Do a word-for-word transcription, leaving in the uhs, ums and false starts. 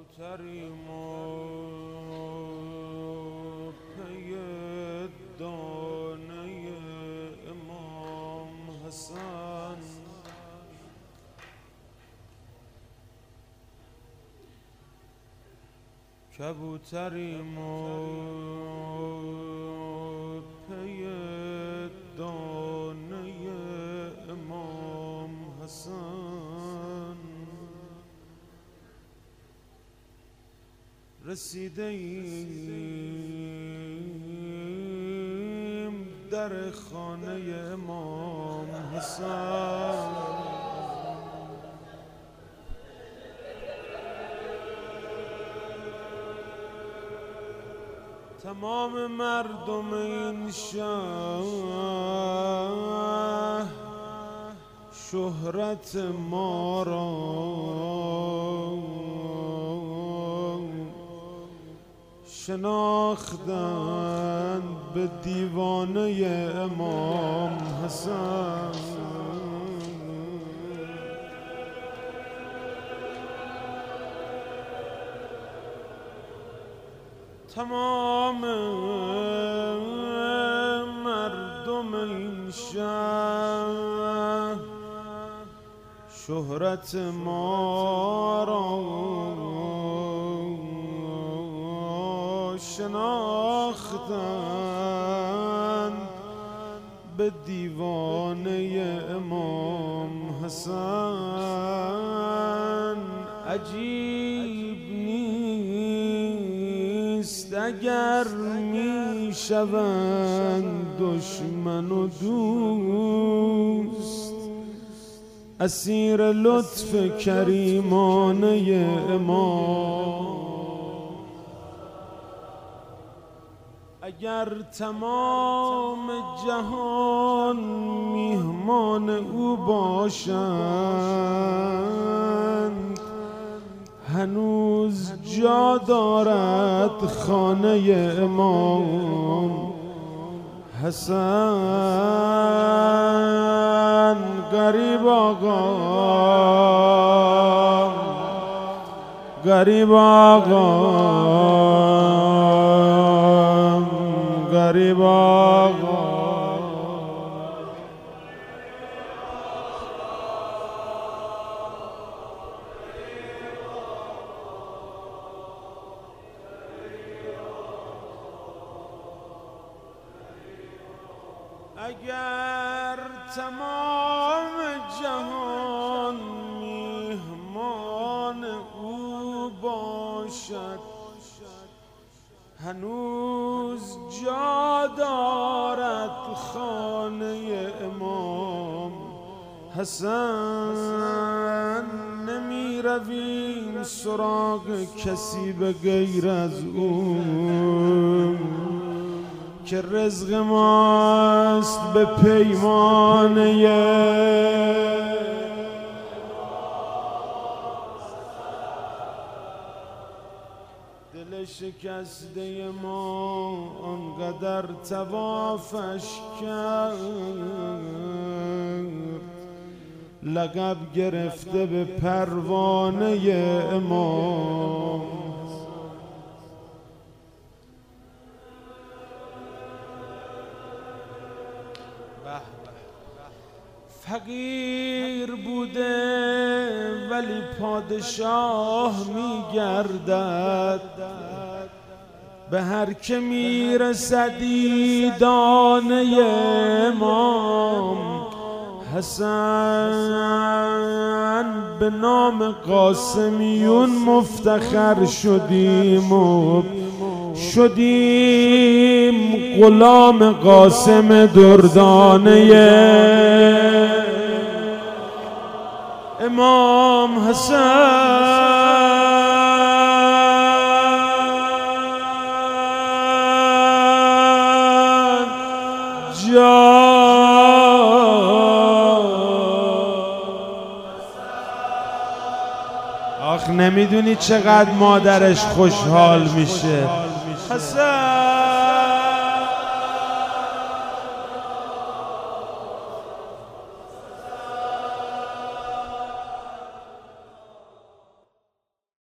کبوتریم و پی دانه امام حسن، کبوتریم و پی دانه امام حسن، رسیده ایم در خانه امام حسن، تمام مردم این شهر شهرت ما را شناختند به دیوانه امام حسن، تمام مردم این شهر شهرت ما را شناختند به دیوانه امام حسن. عجیب نیست اگر می شوند دشمن و دوست اسیر لطف کریمانه امام، اگر تمام جهان میهمان او باشند هنوز جا دارد خانه امام حسن. غریب آقا غریب آقا غریب آقا اگر تمام جهان میهمان او باشد هنوز جا دارد خانه امام حسن. نمی رویم سراغ کسی به غیر از او که رزق ماست به پیمانه دل شکسته ما آنقدر طوافش کرد لقب گرفته به پروانه امام. فقیر بوده ولی پادشاه میگردد به هر که میرسدی دانه امام حسن. به نام قاسمیون مفتخر شدیم و شدیم غلام قاسم دردانه امام حسن. آخ نمیدونی چقدر مادرش خوشحال میشه. حسن